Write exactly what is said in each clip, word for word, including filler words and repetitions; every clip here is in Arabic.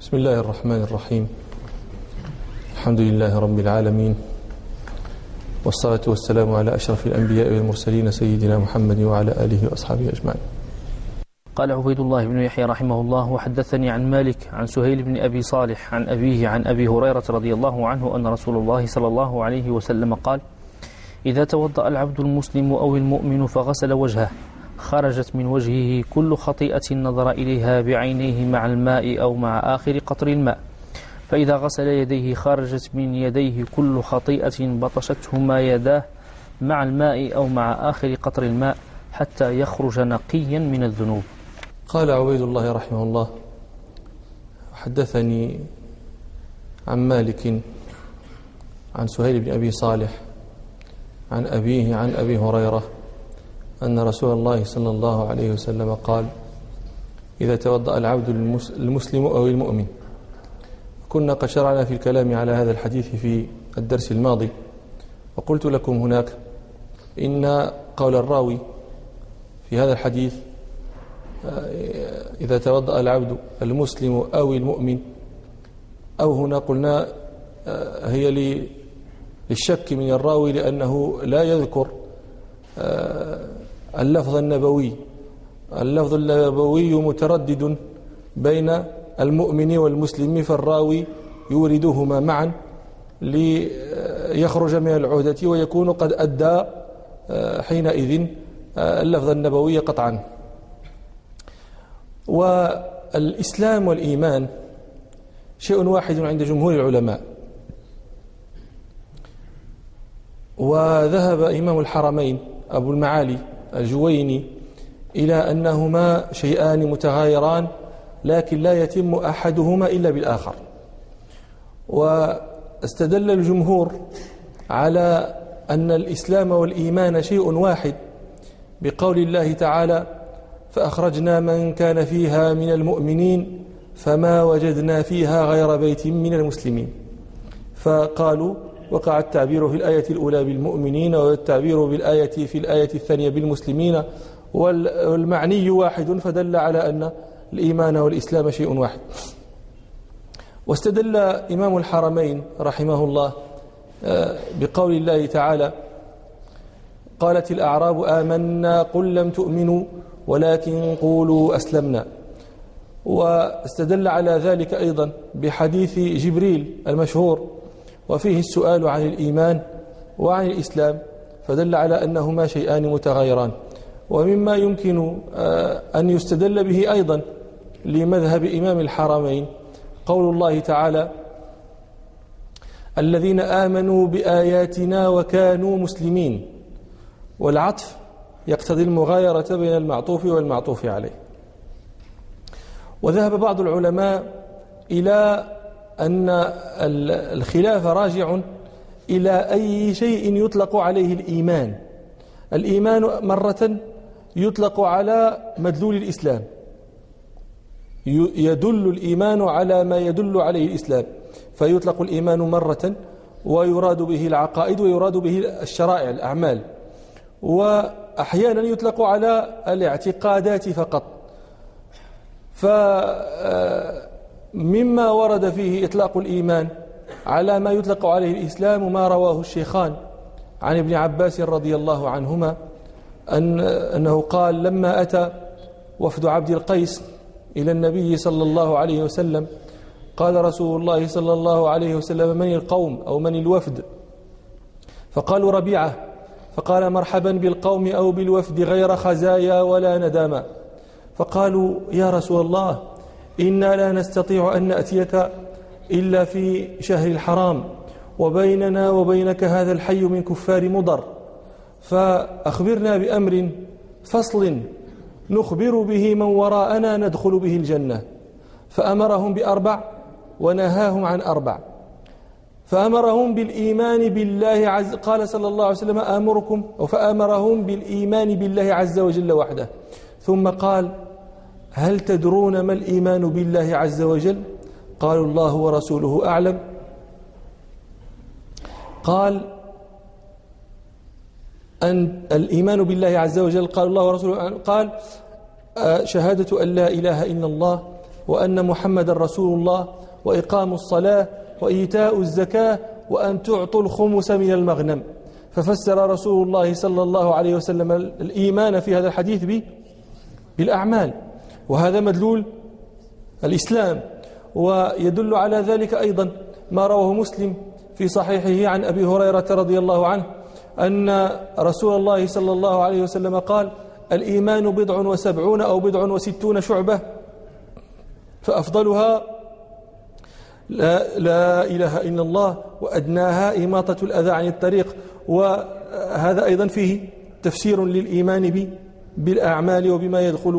بسم الله الرحمن الرحيم. الحمد لله رب العالمين، والصلاة والسلام على أشرف الأنبياء والمرسلين سيدنا محمد وعلى آله وأصحابه أجمعين. قال عبيد الله بن يحيى رحمه الله: وحدثني عن مالك عن سهيل بن أبي صالح عن أبيه عن أبي هريرة رضي الله عنه أن رسول الله صلى الله عليه وسلم قال: إذا توضأ العبد المسلم أو المؤمن فغسل وجهه خرجت من وجهه كل خطيئة نظر إليها بعينيه مع الماء أو مع آخر قطر الماء، فإذا غسل يديه خرجت من يديه كل خطيئة بطشتهما يداه مع الماء أو مع آخر قطر الماء حتى يخرج نقيا من الذنوب. قال عبيد الله رحمه الله: حدثني عن مالك عن سهيل بن أبي صالح عن أبيه عن أبي هريرة أن رسول الله صلى الله عليه وسلم قال: إذا توضأ العبد المسلم أو المؤمن. كنا قد شرعنا في الكلام على هذا الحديث في الدرس الماضي، وقلت لكم هناك إن قول الراوي في هذا الحديث إذا توضأ العبد المسلم أو المؤمن، أو هنا قلنا هي للشك من الراوي لأنه لا يذكر اللفظ النبوي. اللفظ النبوي متردد بين المؤمن والمسلم، فالراوي يوردهما معا ليخرج من العهدة ويكون قد أدى حينئذ اللفظ النبوي قطعا. والإسلام والإيمان شيء واحد عند جمهور العلماء، وذهب إمام الحرمين أبو المعالي الجويني إلى أنهما شيئان متغايران لكن لا يتم أحدهما إلا بالآخر. واستدل الجمهور على أن الإسلام والإيمان شيء واحد بقول الله تعالى: فأخرجنا من كان فيها من المؤمنين فما وجدنا فيها غير بيت من المسلمين. فقالوا وقع التعبير في الآية الأولى بالمؤمنين والتعبير بالآية في الآية الثانية بالمسلمين، والمعني واحد، فدل على أن الإيمان والإسلام شيء واحد. واستدل إمام الحرمين رحمه الله بقول الله تعالى: قالت الأعراب آمنا قل لم تؤمنوا ولكن قولوا أسلمنا. واستدل على ذلك أيضا بحديث جبريل المشهور وفيه السؤال عن الإيمان وعن الإسلام، فدل على أنهما شيئان متغايران. ومما يمكن أن يستدل به أيضا لمذهب إمام الحرمين قول الله تعالى: الذين آمنوا بآياتنا وكانوا مسلمين، والعطف يقتضي المغايرة بين المعطوف والمعطوف عليه. وذهب بعض العلماء إلى أن الخلاف راجع إلى أي شيء يطلق عليه الإيمان. الإيمان مرة يطلق على مدلول الإسلام، يدل الإيمان على ما يدل عليه الإسلام، فيطلق الإيمان مرة ويراد به العقائد ويراد به الشرائع الأعمال، وأحيانا يطلق على الاعتقادات فقط. فمما ورد فيه إطلاق الإيمان على ما يطلق عليه الإسلام ما رواه الشيخان عن ابن عباس رضي الله عنهما أن أنه قال: لما أتى وفد عبد القيس إلى النبي صلى الله عليه وسلم قال رسول الله صلى الله عليه وسلم: من القوم أو من الوفد؟ فقالوا: ربيعة. فقال: مرحبا بالقوم أو بالوفد غير خزايا ولا ندامة. فقالوا: يا رسول الله إنا لا نستطيع أن نأتيك إلا في شهر الحرام، وبيننا وبينك هذا الحي من كفار مضر، فأخبرنا بأمر فصل نخبر به من وراءنا ندخل به الجنة. فأمرهم بأربع ونهاهم عن أربع. فأمرهم بالإيمان بالله عز قال صلى الله عليه وسلم: آمركم أو فأمرهم بالإيمان بالله عز وجل وحده. ثم قال: هل تدرون ما الإيمان بالله عز وجل؟ قالوا: الله ورسوله أعلم. قال: أن الإيمان بالله عز وجل. قال: الله ورسوله أعلم. قال: شهادة أن لا إله إلا الله وأن محمد رسول الله وإقام الصلاة وإيتاء الزكاة وأن تعطوا الخمس من المغنم. ففسر رسول الله صلى الله عليه وسلم الإيمان في هذا الحديث بالأعمال، وهذا مدلول الإسلام. ويدل على ذلك أيضا ما رواه مسلم في صحيحه عن أبي هريرة رضي الله عنه أن رسول الله صلى الله عليه وسلم قال: الإيمان بضع وسبعون أو بضع وستون شعبة، فأفضلها لا, لا إله إلا الله، وأدناها إماطة الأذى عن الطريق. وهذا أيضا فيه تفسير للإيمان بالأعمال وبما يدخل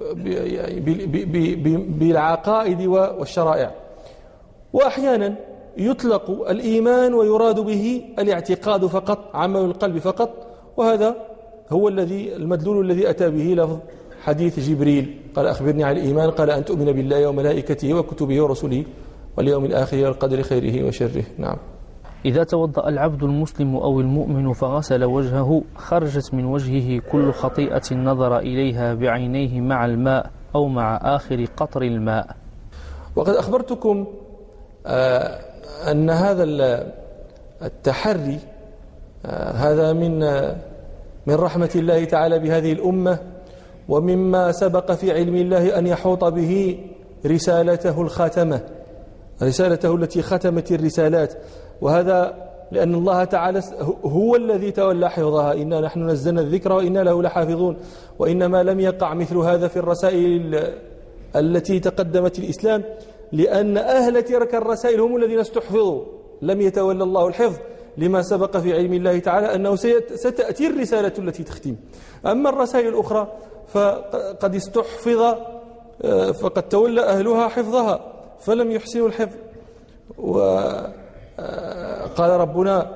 بالعقائد والشرائع. وأحيانا يطلق الإيمان ويراد به الاعتقاد فقط، عمل القلب فقط، وهذا هو الذي المدلول الذي أتى به لفظ حديث جبريل قال: أخبرني عن الإيمان، قال: أن تؤمن بالله وملائكته وكتبه ورسله واليوم الآخر والقدر خيره وشره. نعم. إذا توضأ العبد المسلم أو المؤمن فغسل وجهه خرجت من وجهه كل خطيئة نظر إليها بعينيه مع الماء أو مع آخر قطر الماء. وقد أخبرتكم آه أن هذا التحري آه هذا من آه من رحمة الله تعالى بهذه الأمة، ومما سبق في علم الله أن يحوط به رسالته الخاتمة، رسالته التي ختمت الرسالات. وهذا لأن الله تعالى هو الذي تولى حفظها: إنا نحن نزلنا الذكر وإنا له لحافظون. وإنما لم يقع مثل هذا في الرسائل التي تقدمت الإسلام، لأن أهل تلك الرسائل هم الذين استحفظوا، لم يتولى الله الحفظ، لما سبق في علم الله تعالى أنه ستأتي الرسالة التي تختم. أما الرسائل الأخرى فقد استحفظ، فقد تولى أهلها حفظها فلم يحسنوا الحفظ. وقال ربنا: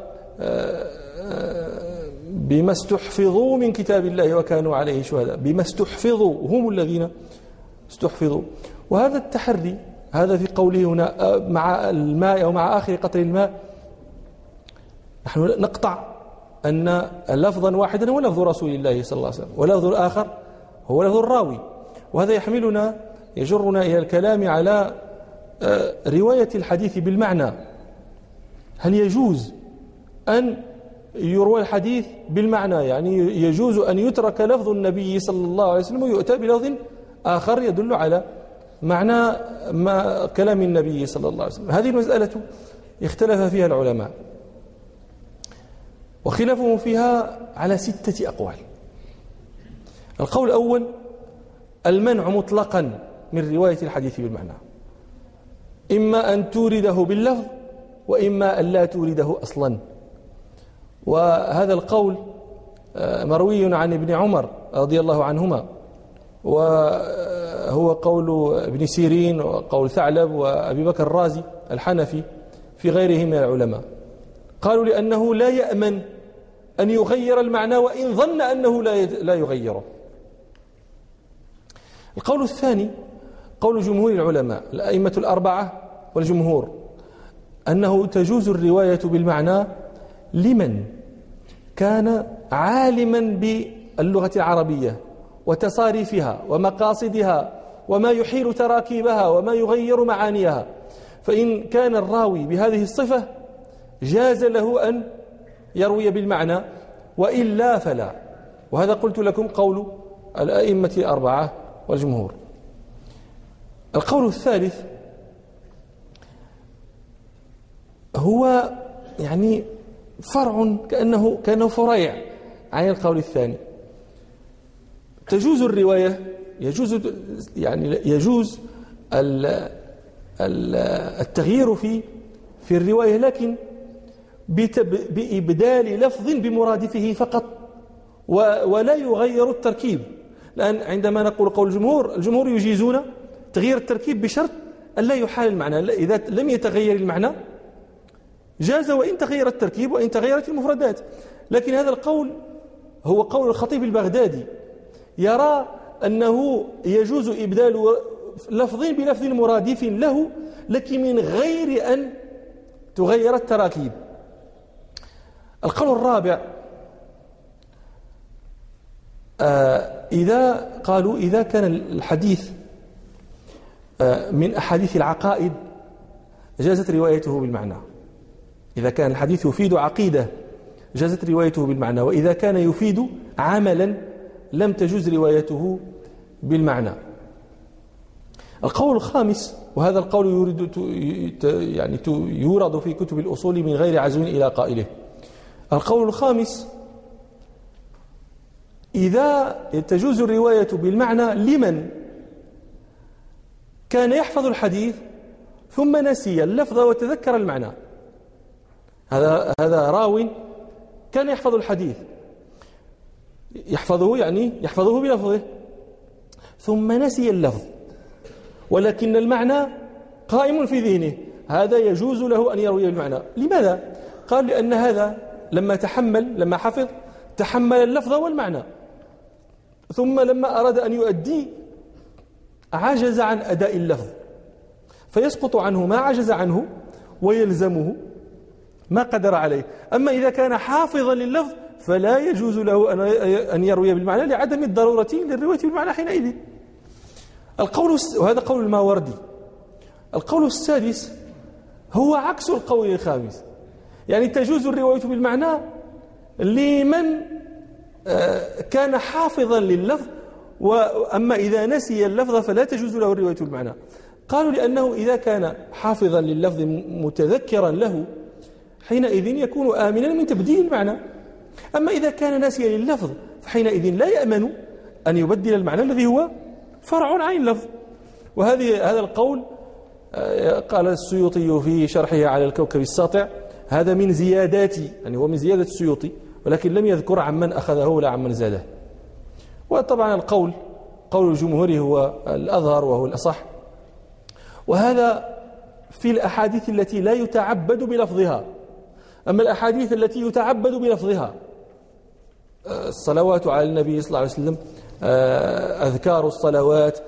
بما استحفظوا من كتاب الله وكانوا عليه شهداء. بما استحفظوا، هم الذين استحفظوا. وهذا التحري هذا في قوله هنا مع الماء أو مع آخر قطر الماء، نحن نقطع أن لفظا واحدا هو لفظ رسول الله صلى الله عليه وسلم، ولفظ الآخر هو لفظ الراوي. وهذا يحملنا يجرنا إلى الكلام على رواية الحديث بالمعنى. هل يجوز أن يروى الحديث بالمعنى؟ يعني يجوز أن يترك لفظ النبي صلى الله عليه وسلم ويؤتى بلفظ آخر يدل على معنى ما كلام النبي صلى الله عليه وسلم؟ هذه المسألة اختلف فيها العلماء، وخلافهم فيها على ستة أقوال. القول الأول: المنع مطلقا من رواية الحديث بالمعنى، إما أن تورده باللفظ وإما أن لا تورده أصلا. وهذا القول مروي عن ابن عمر رضي الله عنهما، وهو قول ابن سيرين وقول ثعلب وأبي بكر الرازي الحنفي في غيرهم من العلماء. قالوا لأنه لا يأمن أن يغير المعنى وإن ظن أنه لا يغيره. القول الثاني قول جمهور العلماء الأئمة الأربعة والجمهور، أنه تجوز الرواية بالمعنى لمن كان عالما باللغة العربية وتصاريفها ومقاصدها وما يحيل تراكيبها وما يغير معانيها. فإن كان الراوي بهذه الصفة جاز له أن يروي بالمعنى، وإلا فلا. وهذا قلت لكم قول الأئمة الأربعة والجمهور. القول الثالث هو يعني فرع كأنه كأنه فريع عن القول الثاني. تجوز الرواية، يجوز يعني يجوز التغيير في في الرواية، لكن بإبدال لفظ بمرادفه فقط، ولا يغير التركيب. لأن عندما نقول قول الجمهور، الجمهور يجيزون تغيير التركيب بشرط أن لا يحال المعنى. إذا لم يتغير المعنى جاز وإن تغير التركيب وإن تغيرت المفردات. لكن هذا القول هو قول الخطيب البغدادي، يرى أنه يجوز إبدال لفظ بلفظ مرادف له، لكن من غير أن تغير التراكيب. القول الرابع آه إذا قالوا إذا كان الحديث من أحاديث العقائد جازت روايته بالمعنى. إذا كان الحديث يفيد عقيدة جازت روايته بالمعنى، وإذا كان يفيد عملا لم تجوز روايته بالمعنى. القول الخامس، وهذا القول يورد يعني يورد في كتب الأصول من غير عزو إلى قائله. القول الخامس: إذا تجوز الرواية بالمعنى لمن كان يحفظ الحديث ثم نسي اللفظ وتذكر المعنى. هذا هذا راو كان يحفظ الحديث، يحفظه يعني يحفظه بلفظه، ثم نسي اللفظ ولكن المعنى قائم في ذهنه، هذا يجوز له أن يروي المعنى. لماذا؟ قال لأن هذا لما تحمل لما حفظ تحمل اللفظ والمعنى، ثم لما أراد أن يؤدي عجز عن أداء اللفظ، فيسقط عنه ما عجز عنه ويلزمه ما قدر عليه. أما إذا كان حافظا لللفظ فلا يجوز له أن يروي بالمعنى لعدم الضرورة للرواية بالمعنى حينئذ. القول، وهذا قول الماوردي. القول السادس هو عكس القول الخامس، يعني تجوز الرواية بالمعنى لمن كان حافظا لللفظ، وأما إذا نسي اللفظ فلا تجوز له الرواية بالمعنى. قالوا لأنه إذا كان حافظا لللفظ متذكرا له حينئذ يكون آمنا من تبديل المعنى. أما إذا كان ناسيا لللفظ فحينئذ لا يأمن أن يبدل المعنى الذي هو فرع عن اللفظ. وهذه هذا القول قال السيوطي في شرحه على الكوكب الساطع هذا من زيادات، يعني هو من زيادة السيوطي، ولكن لم يذكر عمن أخذه ولا عمن زاده. وطبعا القول قول الجمهور هو الأظهر وهو الأصح، وهذا في الأحاديث التي لا يتعبد بلفظها. أما الأحاديث التي يتعبد بلفظها، الصلوات على النبي صلى الله عليه وسلم، أذكار الصلوات،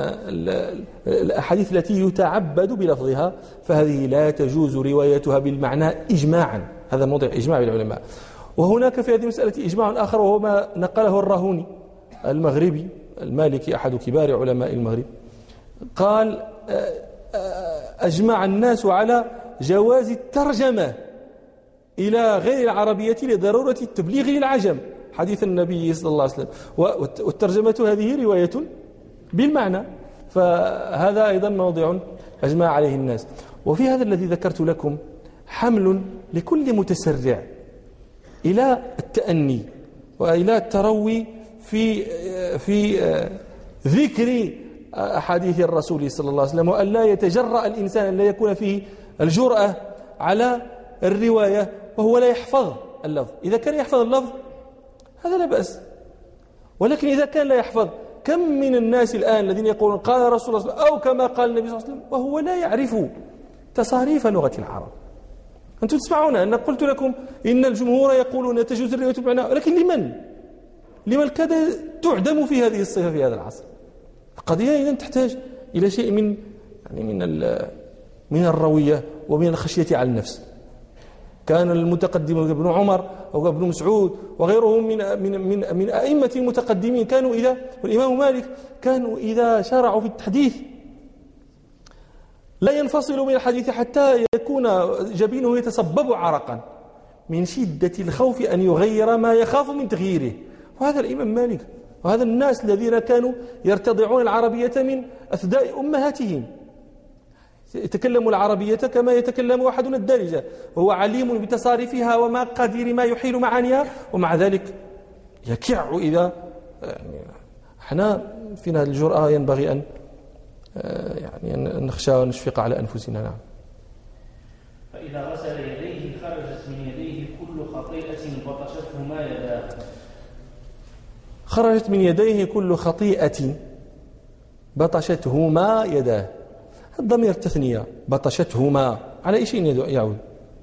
الأحاديث التي يتعبد بلفظها، فهذه لا تجوز روايتها بالمعنى إجماعا. هذا موضع إجماع بالعلماء. وهناك في هذه المسألة إجماع آخر وهو ما نقله الراهوني المغربي المالكي أحد كبار علماء المغرب، قال أجمع الناس على جواز الترجمة إلى غير العربية لضرورة التبليغ للعجم حديث النبي صلى الله عليه وسلم، والترجمة هذه رواية بالمعنى، فهذا أيضا موضع أجمع عليه الناس. وفي هذا الذي ذكرت لكم حمل لكل متسرع إلى التأني وإلى التروي في في ذكر أحاديث الرسول صلى الله عليه وسلم، وأن لا يتجرأ الإنسان، أن لا يكون فيه الجرأة على الرواية وهو لا يحفظ اللفظ. إذا كان يحفظ اللفظ هذا لا بأس، ولكن إذا كان لا يحفظ، كم من الناس الآن الذين يقولون قال رسول الله صلى الله عليه وسلم أو كما قال النبي صلى الله عليه وسلم وهو لا يعرف تصاريف لغة العرب. أنتم تسمعون أن قلت لكم إن الجمهور يقولون تجوز الرواية بالمعنى، ولكن لمن؟ لمن كاد تعدم في هذه الصفة في هذا العصر. القضية إذن تحتاج إلى شيء من يعني من من الروية ومن الخشية على النفس. كان المتقدم ابن عمر أو ابن مسعود وغيرهم من من من من أئمة المتقدمين كانوا إذا، والإمام مالك، كانوا إذا شرعوا في الحديث لا ينفصلوا من الحديث حتى يكون جبينه يتصبب عرقا من شدة الخوف أن يغير ما يخاف من تغييره. وهذا الإمام مالك، وهذا الناس الذين كانوا يرتضعون العربية من أثداء أمهاتهم، يتكلم العربية كما يتكلم أحدنا الدارجة، وهو عليم بتصاريفها وما قدير ما يحيل معانيها، ومع ذلك يكع إذا يعني احنا فينا الجرأة ينبغي أن يعني أن نخشى ونشفق على أنفسنا. نعم. فإذا غسل يديه خرجت من يديه كل خطيئة بطشتهما يداه. خرجت من يديه كل خطيئة بطشتهما يداه. الضمير التثنية بطشتهما على أي شيء يعود؟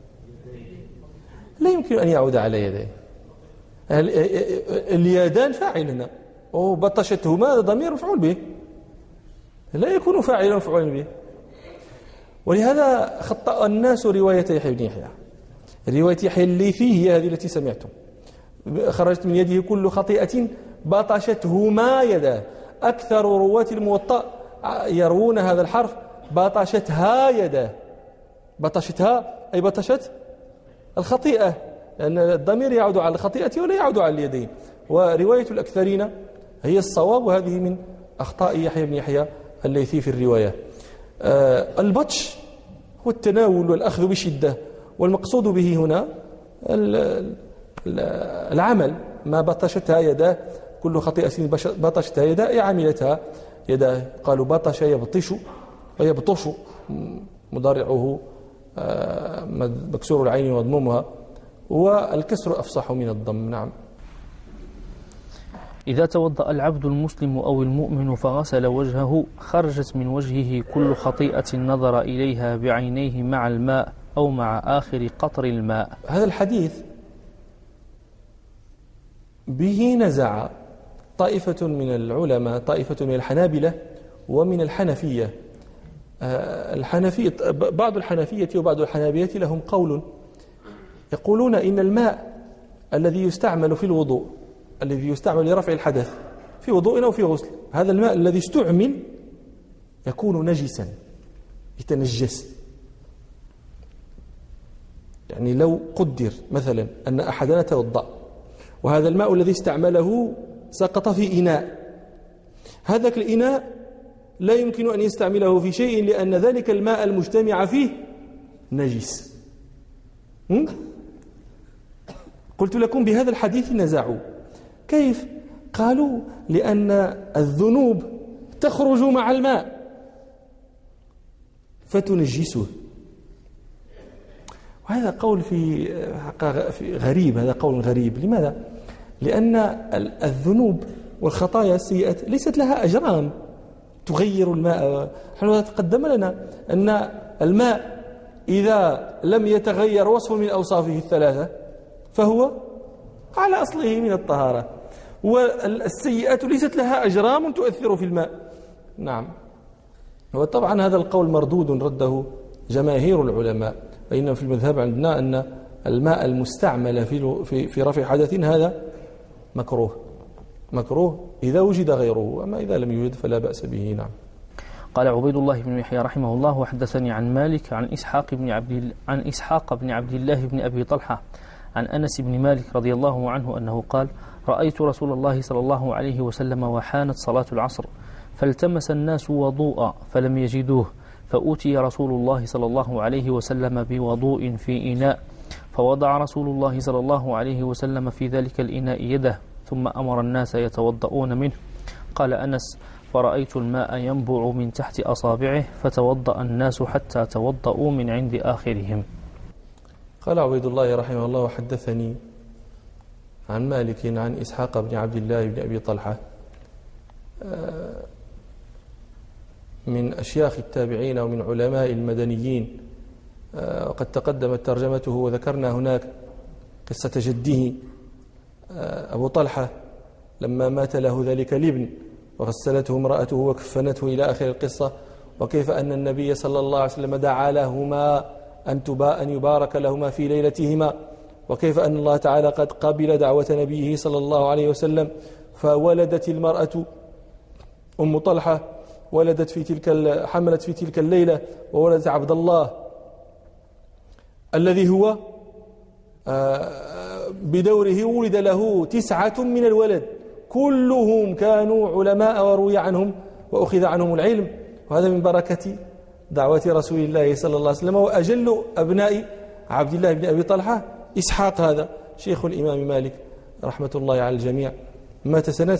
لا يمكن أن يعود على يديه. اليدان فاعل هنا، وبطشتهما ضمير مفعول به، لا يكون فاعلا مفعولا به. ولهذا خطأ الناس رواية يحيى بن يحيى. رواية يحيى الليثي هي هذه التي سمعتم، خرجت من يده كل خطيئة بطشتهما يداه. أكثر رواة الموطأ يروون هذا الحرف بطشتها يداه. بطشتها أي بطشت الخطيئة، لأن الضمير يعود على الخطيئة ولا يعود على اليدين. ورواية الأكثرين هي الصواب، وهذه من أخطاء يحيى بن يحيى الليثي في الرواية. آه البطش هو التناول والأخذ بشدة، والمقصود به هنا العمل. ما بطشتها يداه، كل خطيئة بطشتها يداه أي عملتها يداه. قالوا بطش يبطش ويبطش، مضارعه مكسور العين وضمومها، والكسر أفصح من الضم. نعم. إذا توضأ العبد المسلم أو المؤمن فغسل وجهه خرجت من وجهه كل خطيئة نظر إليها بعينيه مع الماء أو مع آخر قطر الماء. هذا الحديث به نزع طائفة من العلماء، طائفة من الحنابلة ومن الحنفية. الحنفية بعض الحنفية وبعض الحنابلة لهم قول يقولون إن الماء الذي يستعمل في الوضوء، الذي يستعمل لرفع الحدث في وضوء أو في غسل، هذا الماء الذي استعمل يكون نجسا يتنجس. يعني لو قدر مثلا أن أحدنا توضأ وهذا الماء الذي استعمله سقط في إناء، هذاك الإناء لا يمكن أن يستعمله في شيء لأن ذلك الماء المجتمع فيه نجس. قلت لكم بهذا الحديث نزعوا. كيف؟ قالوا لأن الذنوب تخرج مع الماء فتنجسه. وهذا قول في غريب، هذا قول غريب. لماذا؟ لأن الذنوب والخطايا السيئة ليست لها أجرام تغير الماء. نحن تقدم لنا أن الماء إذا لم يتغير وصف من أوصافه الثلاثة فهو على أصله من الطهارة، والسيئات ليست لها أجرام تؤثر في الماء. نعم. وطبعا هذا القول مردود رده جماهير العلماء، فإن في المذهب عندنا أن الماء المستعمل في في في رفع حدث هذا مكروه مكروه إذا وجد غيره، أما إذا لم يوجد فلا بأس به. نعم. قال عبيد الله بن يحيى رحمه الله وحدثني عن مالك عن إسحاق بن عبد عن إسحاق بن عبد الله بن أبي طلحة عن أنس بن مالك رضي الله عنه أنه قال: رأيت رسول الله صلى الله عليه وسلم وحانت صلاة العصر فالتمس الناس وضوءا فلم يجدوه، فأوتي رسول الله صلى الله عليه وسلم بوضوء في إناء، فوضع رسول الله صلى الله عليه وسلم في ذلك الإناء يده ثم أمر الناس يتوضؤون منه. قال أنس: فرأيت الماء ينبع من تحت أصابعه فتوضأ الناس حتى توضؤوا من عند آخرهم. قال عبيد الله رحمه الله وحدثني عن مالك عن إسحاق بن عبد الله بن أبي طلحة من أشياخ التابعين ومن علماء المدنيين، وقد تقدمت ترجمته وذكرنا هناك قصة جده أبو طلحة لما مات له ذلك الابن وغسلته امرأته وكفنته إلى آخر القصة، وكيف أن النبي صلى الله عليه وسلم دعا لهما أن تبا أن يبارك لهما في ليلتهما، وكيف أن الله تعالى قد قبل دعوة نبيه صلى الله عليه وسلم فولدت المرأة أم طلحة، ولدت في تلك حملت في تلك الليلة وولدت عبد الله الذي هو بدوره ولد له تسعة من الولد كلهم كانوا علماء وروي عنهم وأخذ عنهم العلم، وهذا من بركة دعوة رسول الله صلى الله عليه وسلم. وأجل أبناء عبد الله بن أبي طلحة إسحاق، هذا شيخ الإمام مالك رحمة الله على الجميع، مات سنة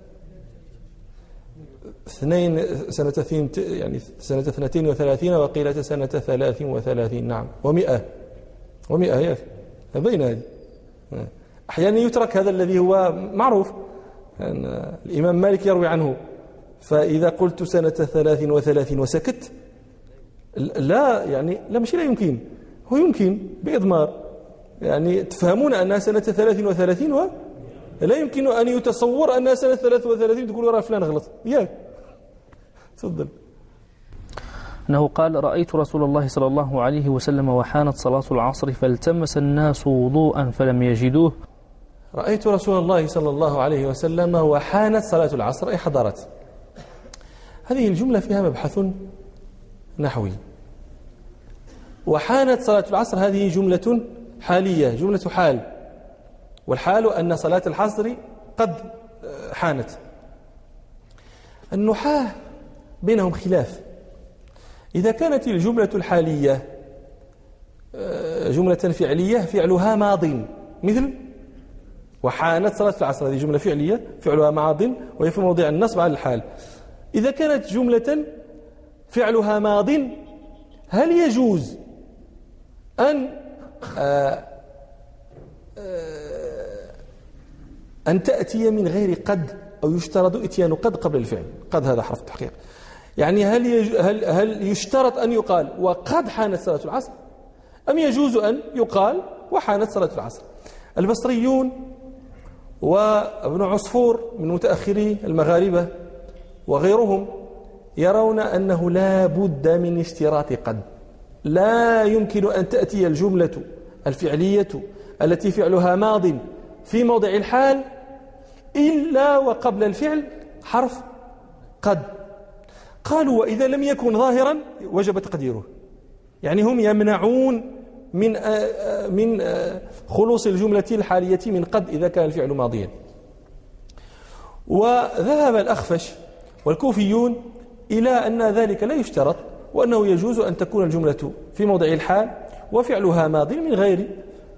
اثنين سنة ثين يعني سنة اثنتين وثلاثين وقيلة سنة ثلاث وثلاثين. نعم. ومئة ومئة يا بين هذه. أحيانا يترك هذا الذي هو معروف أن الإمام مالك يروي عنه، فإذا قلت سنة ثلاث وثلاثين وسكت لا يعني لا مش لا يمكن، هو يمكن بإضمار، يعني تفهمون أنها سنة ثلاث وثلاثين ولا يمكن أن يتصور أنها سنة ثلاث وثلاثين تقول ورا فلان غلط. ياك تفضل. أنه قال: رأيت رسول الله صلى الله عليه وسلم وحانت صلاة العصر فالتمس الناس وضوءا فلم يجدوه. رأيت رسول الله صلى الله عليه وسلم وحانت صلاة العصر أي حضرت. هذه الجملة فيها مبحث نحوي. وحانت صلاة العصر هذه جملة حالية، جملة حال، والحال أن صلاة العصر قد حانت. النحاة بينهم خلاف. إذا كانت الجملة الحالية جملة فعلية فعلها ماض، مثل وحانت صلاة العصر، هذه جملة فعلية فعلها ماض وهي في موضع النصب على الحال. إذا كانت جملة فعلها ماض هل يجوز أن آآ آآ أن تأتي من غير قد، أو يشترط إتيان قد قبل الفعل؟ قد هذا حرف تحقيق، يعني هل يج... هل هل يشترط أن يقال وقد حانت صلاة العصر، أم يجوز أن يقال وحانت صلاة العصر؟ البصريون وابن عصفور من متأخري المغاربة وغيرهم يرون أنه لا بد من اشتراط قد، لا يمكن أن تأتي الجملة الفعلية التي فعلها ماض في موضع الحال إلا وقبل الفعل حرف قد. قالوا وإذا لم يكن ظاهرا وجب تقديره، يعني هم يمنعون من من خلوص الجملة الحالية من قد إذا كان الفعل ماضيا. وذهب الأخفش والكوفيون إلى أن ذلك لا يشترط، وأنه يجوز أن تكون الجملة في موضع الحال وفعلها ماض من غير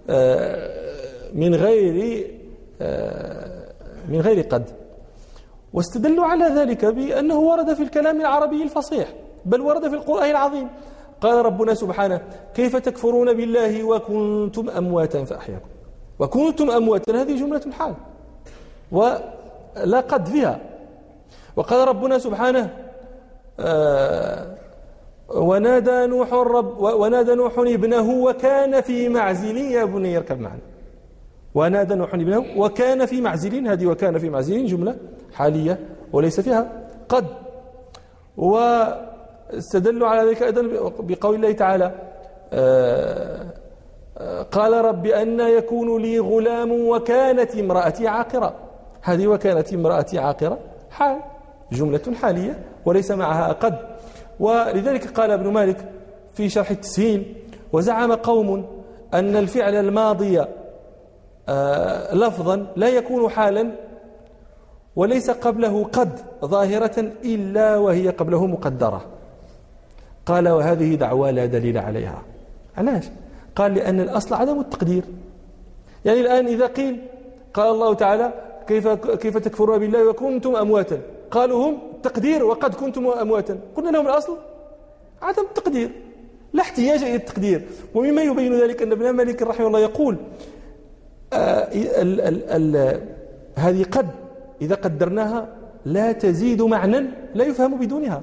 من غير من غير قد. واستدلوا على ذلك بأنه ورد في الكلام العربي الفصيح، بل ورد في القرآن العظيم. قال ربنا سبحانه كيف تكفرون بالله وكنتم أمواتا فأحياكم. وكنتم أمواتا هذه جملة حال ولا قد فيها. وقال ربنا سبحانه آه ونادى نوح الرب ونادى نوح ابنه وكان في معزل يا بني يركب معنا. ونادى نوح ابنه وكان في معزل، هذه وكان في معزل جملة حالية وليس فيها قد. واستدلوا على ذلك أيضا بقول الله تعالى آه آه قال رب أن يكون لي غلام وكانت امرأتي عاقرة. هذه وكانت امرأتي عاقرة حال، جملة حالية وليس معها قد. ولذلك قال ابن مالك في شرح التسهيل وزعم قوم أن الفعل الماضي آه لفظا لا يكون حالا وليس قبله قد ظاهرة إلا وهي قبله مقدرة. قال وهذه دعوى لا دليل عليها. علاش؟ قال لأن الأصل عدم التقدير. يعني الآن إذا قيل قال الله تعالى كيف كيف تكفرون بالله وكنتم أمواتا، قالوا هم تقدير وقد كنتم أمواتا، قلنا لهم الأصل عدم التقدير، لا احتياج إلى التقدير. ومما يبين ذلك أن ابن مالك رحمه الله يقول آه ال ال ال هذه قد إذا قدرناها لا تزيد معنى لا يفهم بدونها.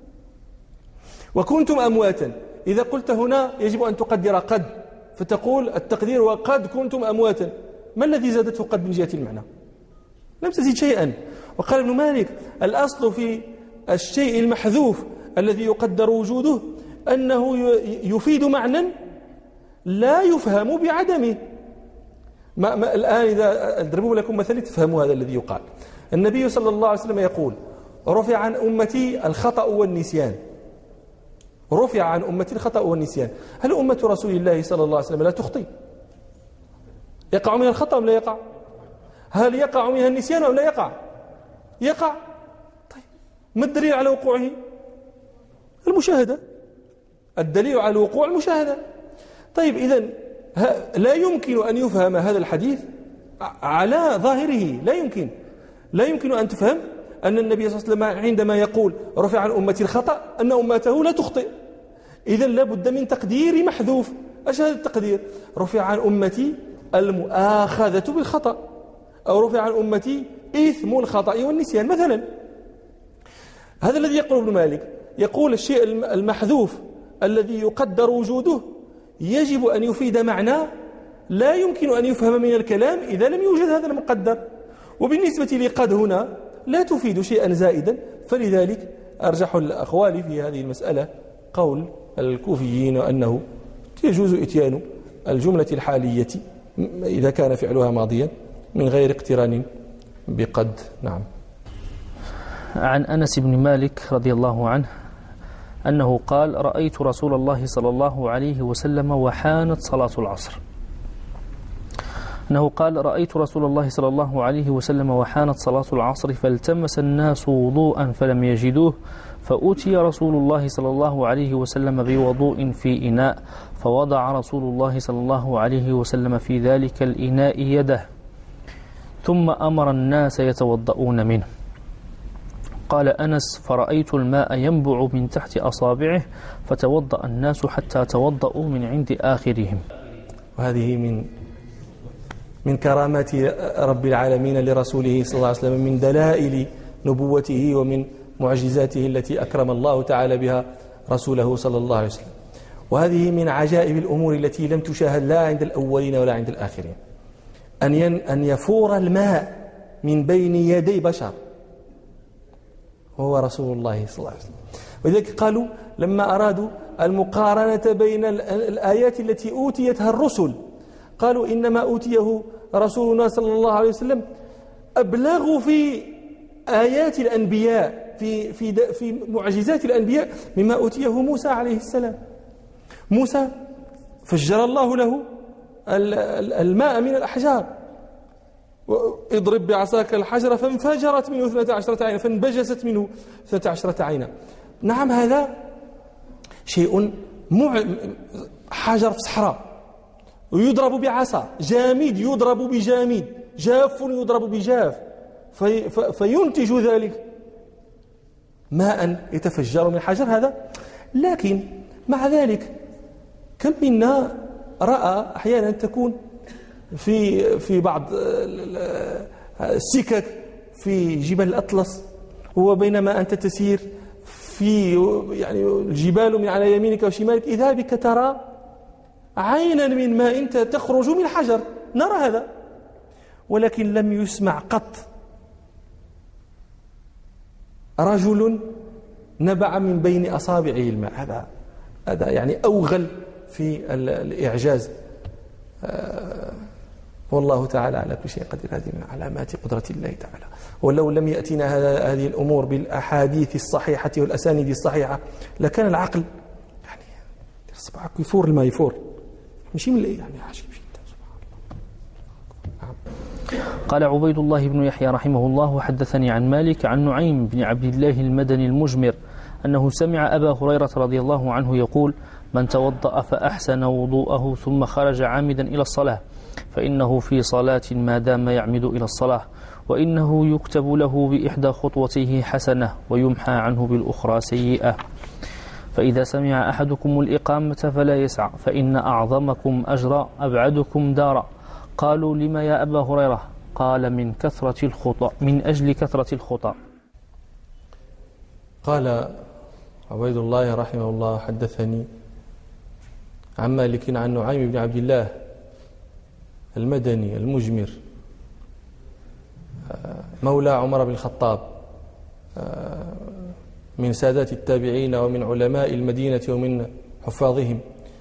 وكنتم أمواتا إذا قلت هنا يجب أن تقدر قد، فتقول التقدير وقد كنتم أمواتا، ما الذي زادته قد من جهة المعنى؟ لم تزيد شيئا. وقال ابن مالك الأصل في الشيء المحذوف الذي يقدر وجوده أنه يفيد معنى لا يفهم بعدمه. ما ما الآن إذا أضرب لكم مثل تفهموا هذا الذي يقال. النبي صلى الله عليه وسلم يقول رفع عن أمتي الخطأ والنسيان، رفع عن أمتي الخطأ والنسيان. هل أمة رسول الله صلى الله عليه وسلم لا تخطئ؟ يقع منها الخطأ أم لا يقع؟ هل يقع منها النسيان أم لا يقع؟ يقع. طيب ما الدليل على وقوعه؟ المشاهدة. الدليل على الوقوع المشاهدة. طيب إذن لا يمكن أن يفهم هذا الحديث على ظاهره، لا يمكن لا يمكن أن تفهم أن النبي صلى الله عليه وسلم عندما يقول رفع عن أمتي الخطأ أن أمته لا تخطئ. إذن لا بد من تقدير محذوف. ايش هذا التقدير؟ رفع عن أمتي المؤاخذة بالخطأ، أو رفع عن أمتي إثم الخطأ والنسيان مثلا. هذا الذي يقول ابن مالك، يقول الشيء المحذوف الذي يقدر وجوده يجب أن يفيد معنى لا يمكن أن يفهم من الكلام إذا لم يوجد هذا المقدر. وبالنسبة لقد هنا لا تفيد شيئا زائدا، فلذلك أرجح الأقوال في هذه المسألة قول الكوفيين أنه يجوز إتيان الجملة الحالية إذا كان فعلها ماضيا من غير اقتران بقد. نعم. عن أنس بن مالك رضي الله عنه أنه قال رأيت رسول الله صلى الله عليه وسلم وحانت صلاة العصر أنه قال رأيت رسول الله صلى الله عليه وسلم وحانت صلاة العصر فالتمس الناس وضوءا فلم يجدوه فأتي رسول الله صلى الله عليه وسلم بوضوء في إناء فوضع رسول الله صلى الله عليه وسلم في ذلك الإناء يده ثم أمر الناس يتوضؤون منه. قال أنس فرأيت الماء ينبع من تحت أصابعه فتوضأ الناس حتى توضأوا من عند آخرهم. وهذه من من كرامات رب العالمين لرسوله صلى الله عليه وسلم، من دلائل نبوته ومن معجزاته التي أكرم الله تعالى بها رسوله صلى الله عليه وسلم. وهذه من عجائب الأمور التي لم تشاهد لا عند الأولين ولا عند الآخرين، أن أن يفور الماء من بين يدي بشر وهو رسول الله صلى الله عليه وسلم. ولذلك قالوا لما أرادوا المقارنة بين الآيات التي أوتيتها الرسل قالوا إنما أوتيه رسولنا صلى الله عليه وسلم أبلغ في آيات الأنبياء في في في معجزات الأنبياء مما أوتيه موسى عليه السلام. موسى فجر الله له الماء من الأحجار، اضرب بعصاك الحجر فانفجرت منه اثنتا عشرة عينا فانبجست منه اثنتا عشرة عينا. نعم، هذا شيء مع حجر في صحراء ويضرب بعصا، جامد يضرب بجامد، جاف يضرب بجاف، في فينتج ذلك ماء يتفجر من حجر هذا. لكن مع ذلك كم منا رأى أحيانا تكون في في بعض السكك في جبال الأطلس، وبينما أنت تسير في يعني الجبال من على يمينك وشمالك إذا بك ترى عينا من ماء تخرج من حجر، نرى هذا، ولكن لم يسمع قط رجل نبع من بين أصابعه الماء. هذا هذا يعني أوغل في الإعجاز. آه والله تعالى على كل شيء قدير. هذه من علامات قدرة الله تعالى. ولو لم يأتينا هذه الأمور بالأحاديث الصحيحة والأسانيد الصحيحة لكان العقل يعني صباحك يفور الماء يفور مش من يعني عجيب جدا. سبحان الله. قال عبيد الله بن يحيى رحمه الله وحدثني عن مالك عن نعيم بن عبد الله المدني المجمر أنه سمع أبا هريرة رضي الله عنه يقول من توضأ فأحسن وضوءه ثم خرج عامدا إلى الصلاة فإنه في صلاة ما دام يعمد إلى الصلاة، وإنه يكتب له بإحدى خطوتيه حسنة ويمحى عنه بالأخرى سيئة. فإذا سمع أحدكم الإقامة فلا يسعى فإن أعظمكم أجرا أبعدكم دارا. قالوا لما يا أبا هريرة؟ قال من كثرة الخطأ من أجل كثرة الخطأ. قال عبيد الله رحمه الله حدثني عن مالك عن نعيم بن عبد الله المدني المجمر مولى عمر بن الخطاب من سادات التابعين ومن علماء المدينة ومن حفاظهم،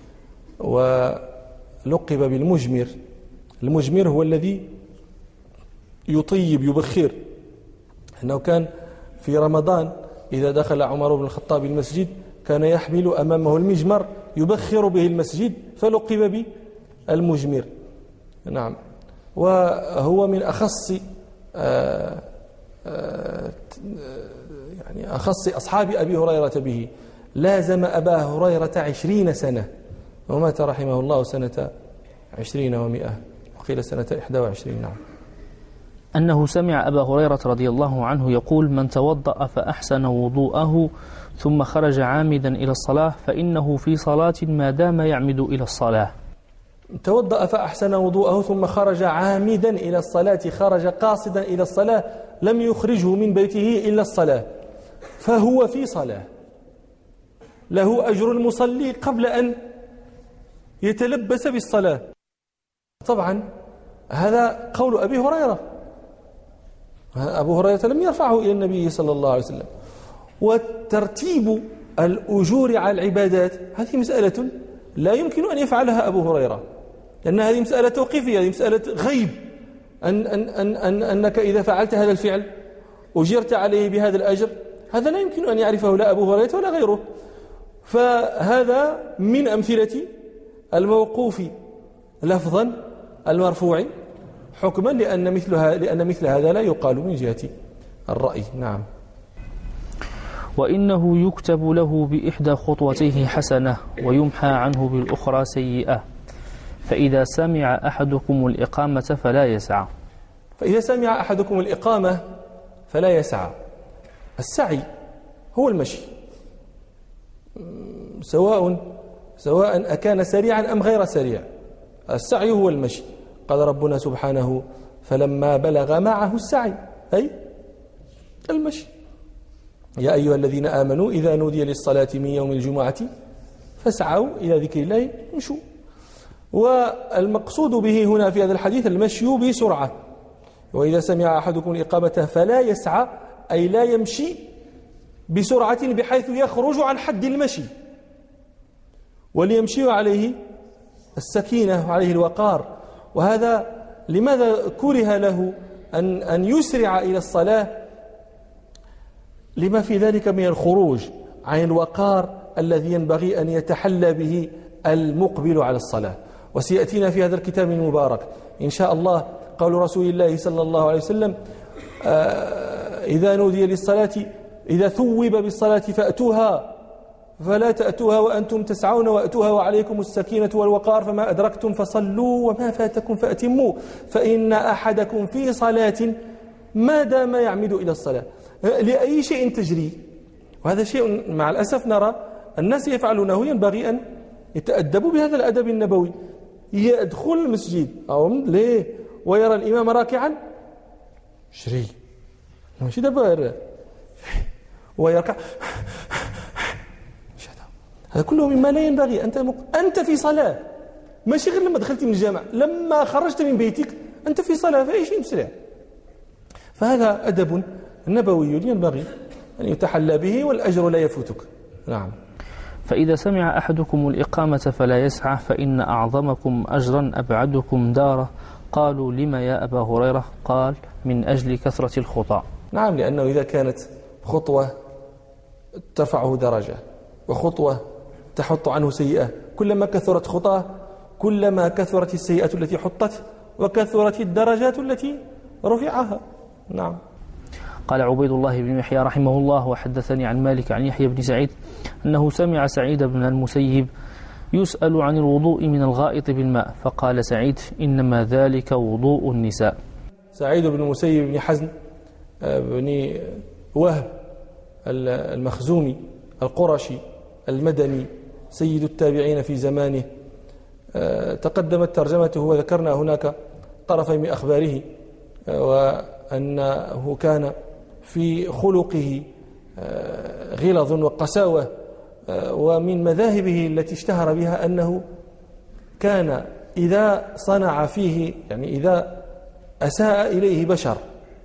ولقب بالمجمر. المجمر هو الذي يطيب يبخر، أنه كان في رمضان إذا دخل عمر بن الخطاب المسجد كان يحمل أمامه المجمر يبخر به المسجد فلقب بالمجمر. نعم، وهو من أخص آآ آآ يعني أخص أصحاب أبي هريرة به، لازم أبا هريرة عشرين سنة ومات رحمه الله سنة عشرين ومئة وقيل سنة إحدى وعشرين. نعم. أنه سمع أبا هريرة رضي الله عنه يقول من توضأ فأحسن وضوءه ثم خرج عامدا إلى الصلاة فإنه في صلاة ما دام يعمد إلى الصلاة. توضأ فأحسن وضوءه ثم خرج عامدا إلى الصلاة، خرج قاصدا إلى الصلاة، لم يخرجه من بيته إلا الصلاة، فهو في صلاة، له أجر المصلي قبل أن يتلبس بالصلاة. طبعا هذا قول أبي هريرة، أبو هريرة لم يرفعه إلى النبي صلى الله عليه وسلم. وترتيب الأجور على العبادات هذه مسألة لا يمكن أن يفعلها أبو هريرة، لأن هذه مسألة توقيفية، هذه مسألة غيب، أن أن أن أن أنك إذا فعلت هذا الفعل أجرت عليه بهذا الأجر، هذا لا يمكن أن يعرفه لا أبو هريرة ولا غيره. فهذا من أمثلة الموقوف لفظا المرفوع حكما، لأن مثلها لأن مثل هذا لا يقال من جهة الرأي. نعم. وإنه يكتب له بإحدى خطوتيه حسنة ويمحى عنه بالأخرى سيئة، فإذا سمع أحدكم الإقامة فلا يسعى. فإذا سمع أحدكم الإقامة فلا يسعى. السعي هو المشي، سواء سواء أكان سريعا أم غير سريع، السعي هو المشي. قال ربنا سبحانه: فلما بلغ معه السعي، أي المشي. يا أيها الذين آمنوا إذا نودي للصلاة من يوم الجمعة فاسعوا إلى ذكر الله امشوا. والمقصود به هنا في هذا الحديث المشي بسرعة. وإذا سمع أحدكم الإقامة فلا يسعى، أي لا يمشي بسرعة بحيث يخرج عن حد المشي، وليمشي عليه السكينة وعليه الوقار. وهذا لماذا كره له أن أن يسرع إلى الصلاة؟ لما في ذلك من الخروج عن الوقار الذي ينبغي أن يتحلى به المقبل على الصلاة. وسيأتينا في هذا الكتاب المبارك إن شاء الله قول رسول الله صلى الله عليه وسلم: آه إذا نودي للصلاة إذا ثوب بالصلاة فأتوها فلا تأتوها وأنتم تسعون، وأتوها وعليكم السكينة والوقار، فما أدركتم فصلوا وما فاتكم فأتموا، فإن أحدكم في صلاة ما دام يعمد إلى الصلاة لأي شيء تجري. وهذا شيء مع الأسف نرى الناس يفعلونه. ينبغي أن يتأدبوا بهذا الأدب النبوي. يدخل المسجد أو ليه ويرى الإمام راكعا شري ماشي دابا ويركع، هذا كله مما لا ينبغي. أنت مق... أنت في صلاة، ماشي غير لما دخلت من الجامع، لما خرجت من بيتك أنت في صلاة، فأي شيء مسرع. فهذا أدب نبوي ينبغي أن يتحلى به، والأجر لا يفوتك. نعم. فإذا سمع أحدكم الإقامة فلا يسعى، فإن أعظمكم أجرا أبعدكم دارا. قالوا: لما يا أبا هريرة؟ قال: من أجل كثرة الخطى. نعم، لأنه إذا كانت خطوة ترفعه درجة وخطوة تحط عنه سيئة، كلما كثرت خطاه كلما كثرت السيئة التي حطت وكثرت الدرجات التي رفعها. نعم. قال عبيد الله بن يحيى رحمه الله: وحدثني عن مالك عن يحيى بن سعيد أنه سمع سعيد بن المسيب يسأل عن الوضوء من الغائط بالماء، فقال سعيد: إنما ذلك وضوء النساء. سعيد بن المسيب بن حزن بن وهب المخزومي القرشي المدني سيد التابعين في زمانه، تقدمت ترجمته وذكرنا هناك طرفي من أخباره، وأنه كان في خلقه غلظ وقساوة، ومن مذاهبه التي اشتهر بها أنه كان إذا صنع فيه، يعني إذا أساء إليه بشر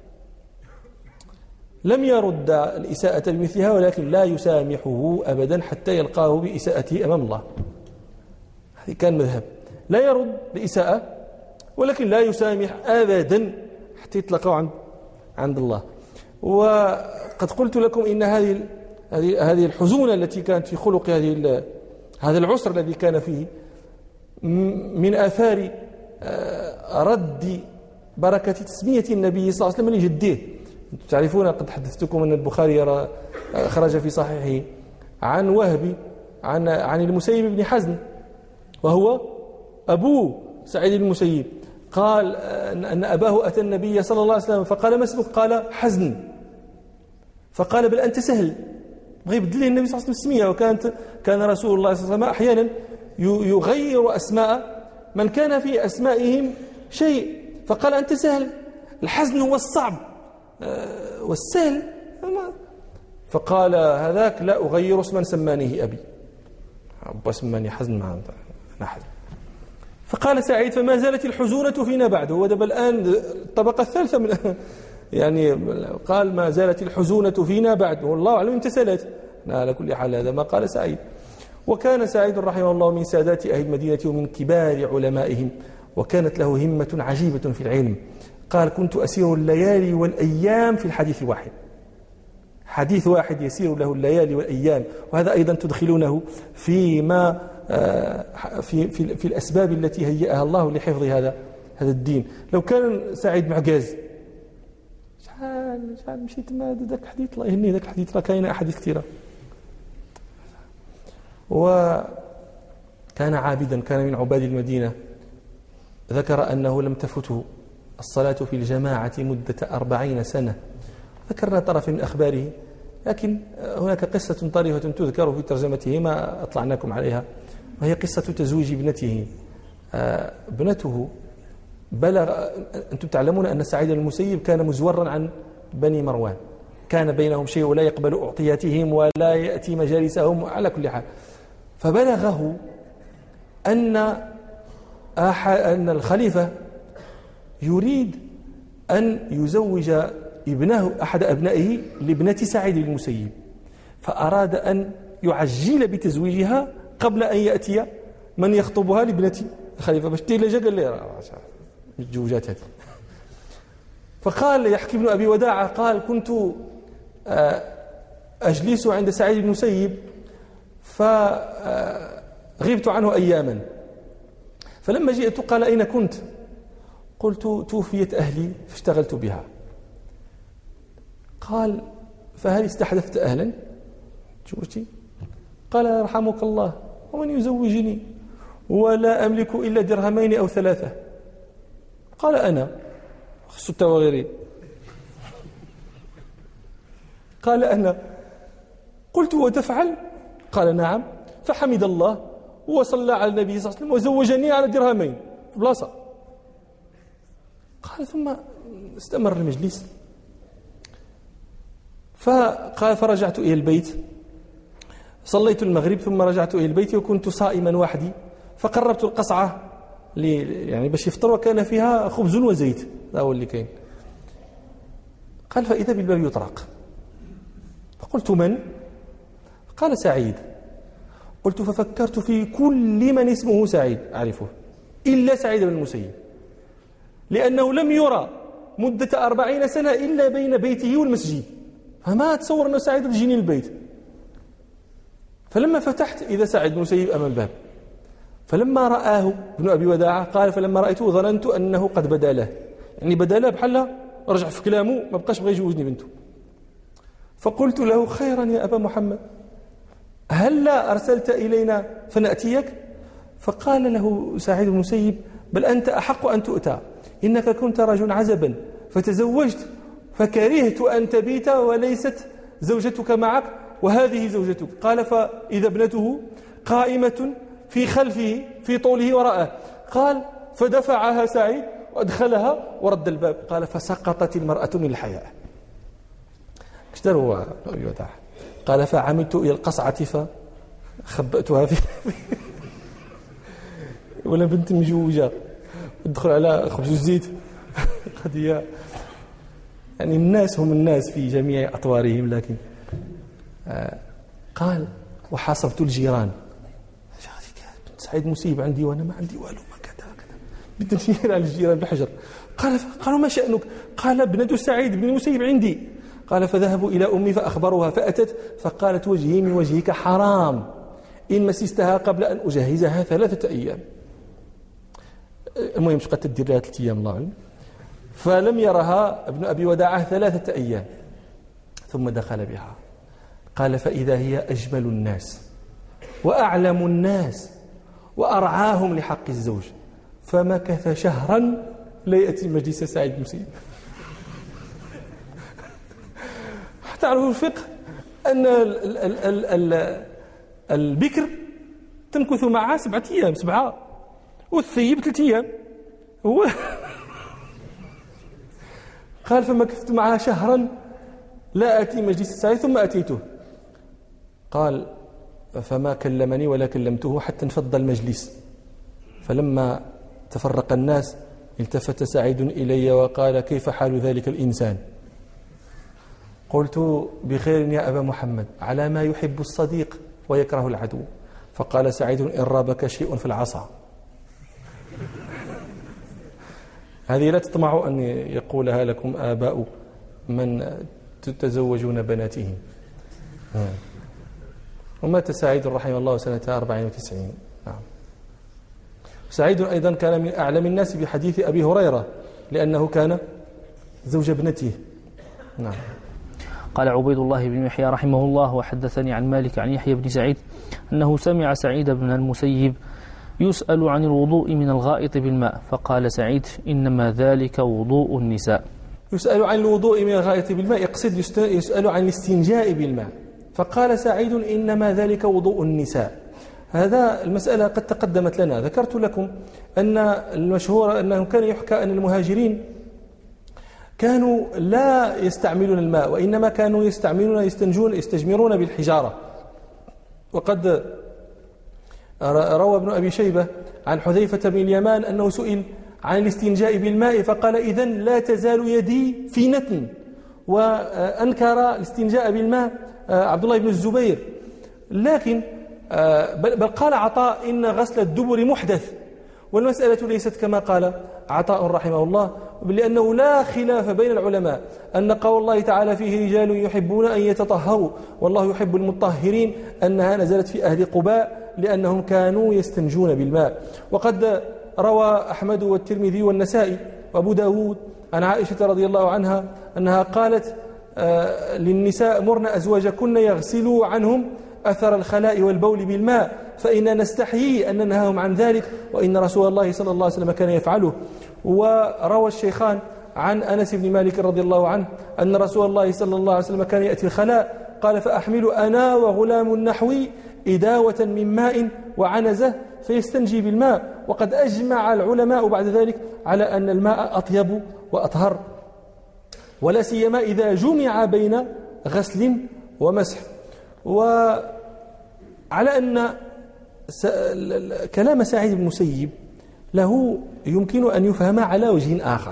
لم يرد الإساءة بمثلها، ولكن لا يسامحه أبدا حتى يلقاه بإساءته أمام الله. هذا كان مذهب، لا يرد الإساءة ولكن لا يسامح أبدا حتى يطلقه عند عند الله. وقد قلت لكم إن هذه هذه هذه الحزونة التي كانت في خلق هذه هذا العسر الذي كان فيه من آثار رد بركة تسمية النبي صلى الله عليه وسلم لجده. تعرفون قد حدثتكم أن البخاري خرج في صحيحه عن وهب عن عن المسيب بن حزن وهو أبوه سعيد بن المسيب، قال أن أباه أتى النبي صلى الله عليه وسلم فقال: ما اسمك؟ قال: حزن. فقال: بل أنت سهل. بغى يبدل النبي صلى الله عليه وسلم السمية، وكانت كان رسول الله صلى الله عليه وسلم أحيانا يغير أسماء من كان في أسمائهم شيء، فقال: أنت سهل. الحزن هو الصعب والسهل. فقال هذاك: لا أغير اسما سمانيه أبي، أبا سماني حزن ما أنا حزن. فقال سعيد: فما زالت الحزونة فينا بعد. هو دابا الآن الطبقة الثالثة من يعني قال: ما زالت الحزونة فينا بعد، والله أعلم امتثلت. على كل حال هذا ما قال سعيد. وكان سعيد رحمه الله من سادات أهل المدينة ومن كبار علمائهم، وكانت له همة عجيبة في العلم. قال كنت أسير الليالي والأيام في الحديث الواحد، حديث واحد يسير له الليالي والأيام. وهذا أيضا تدخلونه فيما في, في, في الأسباب التي هيئها الله لحفظ هذا هذا الدين. لو كان سعيد معجاز شحال شحال مشيت ما ذاك الحديث، الله يهني ذاك الحديث راه كاينه أحاديث كثيرة. وكان عابدا، كان من عباد المدينة. ذكر أنه لم تفته الصلاة في الجماعة مدة أربعين سنة. ذكرنا طرف من أخباره، لكن هناك قصة طريفة تذكر في ترجمته ما أطلعناكم عليها، وهي قصة تزويج ابنته. ابنته بلغ، أنتم تعلمون أن سعيد المسيب كان مزورا عن بني مروان، كان بينهم شيء ولا يقبل أعطياتهم ولا يأتي مجالسهم على كل حال. فبلغه أن أن الخليفة يريد أن يزوج ابنه أحد أبنائه لابنة سعيد المسيب، فأراد أن يعجل بتزويجها قبل أن يأتي من يخطبها لابنة الخليفة، باش تيلا قال لي الجوجات هذه. فقال يحكي ابن أبي وداعة قال كنت أجلس عند سعيد المسيب فغبت عنه أياما، فلما جئت قال أين كنت؟ قلت توفيت أهلي فاشتغلت بها. قال فهل استحدثت أهلا؟ تزوجتي؟ قال يرحمك الله ومن يزوجني ولا أملك إلا درهمين أو ثلاثة؟ قال أنا خصت وغيري. قال أنا. قلت وتفعل؟ قال نعم. فحمد الله وصلى على النبي صلى الله عليه وسلم وزوجني على درهمين في بلاصة. قال ثم استمر المجلس، فقال فرجعت إلى البيت، صليت المغرب ثم رجعت إلى البيت وكنت صائما وحدي، فقربت القصعة يعني باش يفطر وكان فيها خبز وزيت، هذا هو اللي كاين. قال فإذا بالباب يطرق، فقلت من؟ قال سعيد. قلت ففكرت في كل من اسمه سعيد أعرفه إلا سعيد بن المسيب، لأنه لم يرى مدة أربعين سنة إلا بين بيته والمسجد، فما أتصور أنه سعيد يجيني البيت. فلما فتحت إذا سعيد بن المسيب أمام الباب، فلما رآه ابن أبي وداعة قال فلما رأيته ظننت أنه قد بدا له، يعني بدا له بحال رجع في كلامه ما بقاش بغى يجوزني بنته. فقلت له خيرا يا أبا محمد، هل لا أرسلت إلينا فنأتيك؟ فقال له سعيد بن المسيب بل أنت أحق أن تؤتى، إنك كنت رجل عزبا فتزوجت فكرهت أن تبيت وليست زوجتك معك وهذه زوجتك. قال فإذا ابنته قائمة في خلفه في طوله وراءه. قال فدفعها سعيد وأدخلها ورد الباب. قال فسقطت المرأة من الحياء. ايش دار هو؟ قال فعمدت إلى القصعة فخبأتها في ولا بنت مجوجة ادخل على خبز الزيت قضية. يعني الناس هم الناس في جميع أطوارهم. لكن آه قال وحاسبت الجيران، سعيد مسيب عندي وأنا ما عندي والو ما كذا كذا، بدي نشير على الجيران بحجر. قال قالوا ما شأنك؟ قال ابنة سعيد بن المسيب عندي. قال فذهبوا إلى أمي فأخبروها فأتت فقالت وجهي من وجهك حرام إن مسستها قبل أن أجهزها ثلاثة أيام. المهم شقت تدير لها ثلاثة أيام الله أعلم. فلم يرها ابن أبي وداعة ثلاثة أيام ثم دخل بها. قال فإذا هي أجمل الناس وأعلم الناس وأرعاهم لحق الزوج، فمكث شهرا لا يأتي مجلس سعيد بن مسيب. تعرفوا الفقه أن ال ال ال ال البكر تمكث معها سبعة أيام سبعة والثيب ثلاثة أيام. هو قال فمكثت معها شهرا لا أتي مجلس سعيد ثم أتيته. قال فما كلمني ولا كلمته حتى انفض المجلس. فلما تفرق الناس التفت سعيد إلي وقال كيف حال ذلك الإنسان؟ قلت بخير يا أبا محمد، على ما يحب الصديق ويكره العدو. فقال سعيد إن رابك شيء في العصا. هذه لا تطمعوا أن يقولها لكم آباء من تتزوجون بناتهم. ومات سعيد رحمه الله سنة أربعين وتسعين. نعم. سعيد أيضا كان من أعلم الناس بحديث أبي هريرة لأنه كان زوج ابنته. نعم. قال عبيد الله بن يحيى رحمه الله وحدثني عن مالك عن يحيى بن سعيد أنه سمع سعيد بن المسيب يسأل عن الوضوء من الغائط بالماء فقال سعيد إنما ذلك وضوء النساء. يسأل عن الوضوء من الغائط بالماء يقصد يسأل عن الاستنجاء بالماء فقال سعيد إنما ذلك وضوء النساء. هذا المسألة قد تقدمت لنا. ذكرت لكم أن المشهور أنه كان يحكى أن المهاجرين كانوا لا يستعملون الماء وإنما كانوا يستعملون يستنجون يستجمرون بالحجارة. وقد روى ابن أبي شيبة عن حذيفة بن اليمان أنه سئل عن الاستنجاء بالماء فقال إذن لا تزال يدي في نتن. وأنكر الاستنجاء بالماء عبد الله بن الزبير. لكن بل قال عطاء إن غسل الدبر محدث. والمسألة ليست كما قال عطاء رحمه الله لأنه لا خلاف بين العلماء أن قول الله تعالى فيه رجال يحبون أن يتطهروا والله يحب المطهرين أنها نزلت في أهل قباء لأنهم كانوا يستنجون بالماء. وقد روى أحمد والترمذي والنسائي وأبو داود عن عائشة رضي الله عنها أنها قالت للنساء مرن أزواجكن يغسلوا عنهم أثر الخلاء والبول بالماء فإننا نستحيي أن ننهاهم عن ذلك وإن رسول الله صلى الله عليه وسلم كان يفعله. وروى الشيخان عن أنس بن مالك رضي الله عنه أن رسول الله صلى الله عليه وسلم كان يأتي الخلاء قال فأحمل أنا وغلام نحوي إداوة من ماء وعنزة فيستنجي بالماء. وقد أجمع العلماء بعد ذلك على أن الماء أطيب وأطهر ولا سيما إذا جمع بين غسل ومسح. وعلى أن كلام سعيد بن المسيب له يمكن أن يفهم على وجه آخر.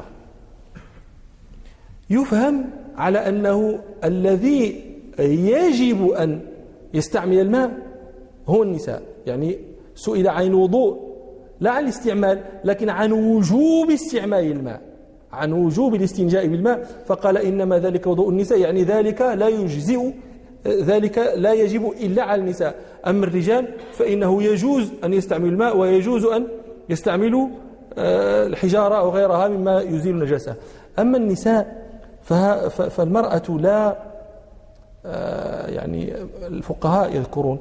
يفهم على أنه الذي يجب أن يستعمل الماء هو النساء. يعني سئل عن الوضوء لا عن الاستعمال لكن عن وجوب استعمال الماء عن وجوب الاستنجاء بالماء فقال إنما ذلك وضوء النساء يعني ذلك لا يجزئ ذلك لا يجب إلا على النساء. أما الرجال فإنه يجوز أن يستعملوا الماء ويجوز أن يستعملوا الحجارة أو غيرها مما يزيل النجاسة. أما النساء فالمرأة لا يعني الفقهاء يذكرون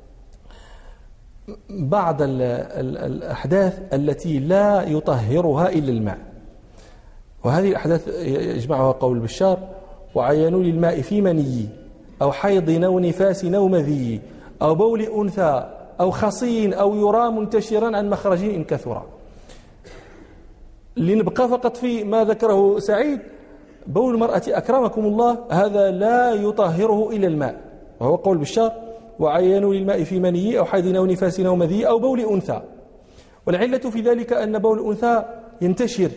بعض الأحداث التي لا يطهرها إلا الماء وهذه الأحداث يجمعها قول بشار وعينوا للماء في مني أو حيض أو نفاس أو مذي أو بول أنثى أو خصي أو يرى منتشرا عن مخرج إن كثر. لنبقى فقط في ما ذكره سعيد بول المرأة أكرمكم الله هذا لا يطهره إلا الماء وهو قول بشار وعينوا للماء في مني أو حيض أو نفاس أو مذي أو بول أنثى. والعلة في ذلك أن بول الأنثى ينتشر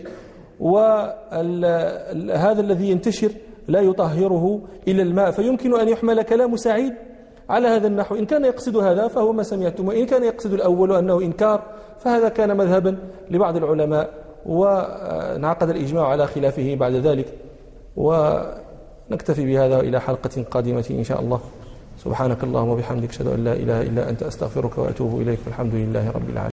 وهذا الذي ينتشر لا يطهره إلا الماء فيمكن أن يحمل كلام سعيد على هذا النحو. إن كان يقصد هذا فهو ما سمعتم وإن كان يقصد الأول أنه إنكار فهذا كان مذهبا لبعض العلماء وانعقد الإجماع على خلافه بعد ذلك. ونكتفي بهذا إلى حلقة قادمة إن شاء الله. سبحانك اللهم وبحمدك أشهد أن لا إله إلا أنت أستغفرك وأتوب إليك والحمد لله رب العالمين.